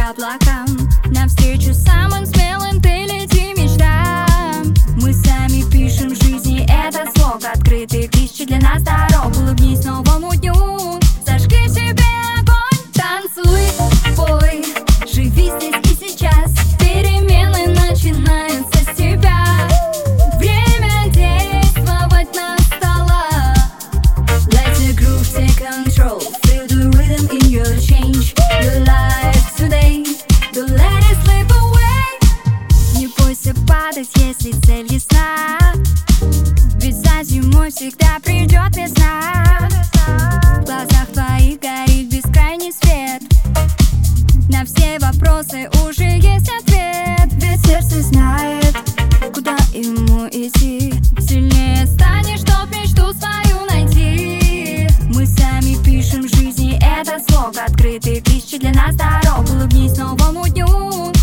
облакам. Навстречу самым смелым ты лети, мечтам. Мы сами пишем в жизни этот слог, открытый тысячи для нас дорог. Улыбнись новому дню, зажги в себе огонь. Танцуй, пой, живи здесь и сейчас. Перемены начинаются с тебя. Время действовать настало. Let the groove take control. Feel the rhythm in your change. Your life today, don't let it slip away. Не бойся падать, если цель ясна, ведь за зимой всегда придет весна. В глазах твоих горит бескрайний свет. На все вопросы уже есть ответ. Ведь сердце знает, куда ему идти. Сильнее станешь, чтоб мечту свою найти. Мы сами пишем в жизни этот слог, открытый тысячи для нас дорог. Улыбнись новому дню,